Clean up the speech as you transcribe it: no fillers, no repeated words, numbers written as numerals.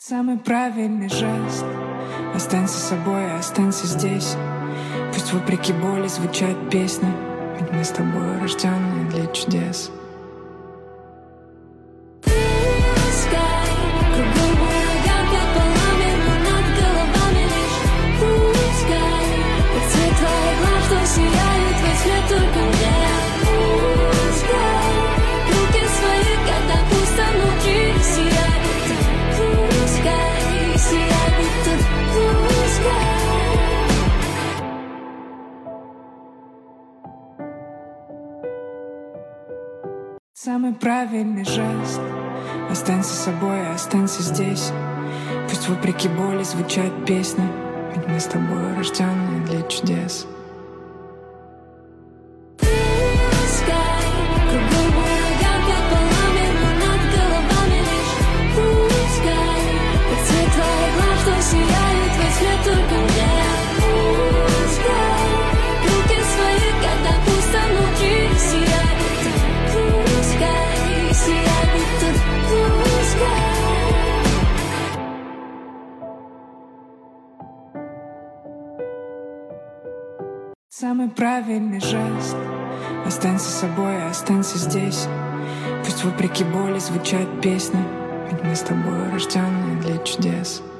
Самый правильный жест. Останься собой, останься здесь. Пусть вопреки боли звучат песни, ведь мы с тобой рожденные для чудес. Самый правильный жест. Останься собой, останься здесь. Пусть вопреки боли звучат песни, ведь мы с тобой рожденные для чудес. Самый правильный жест. Останься собой, останься здесь. Пусть вопреки боли звучат песни, ведь мы с тобой рожденные для чудес.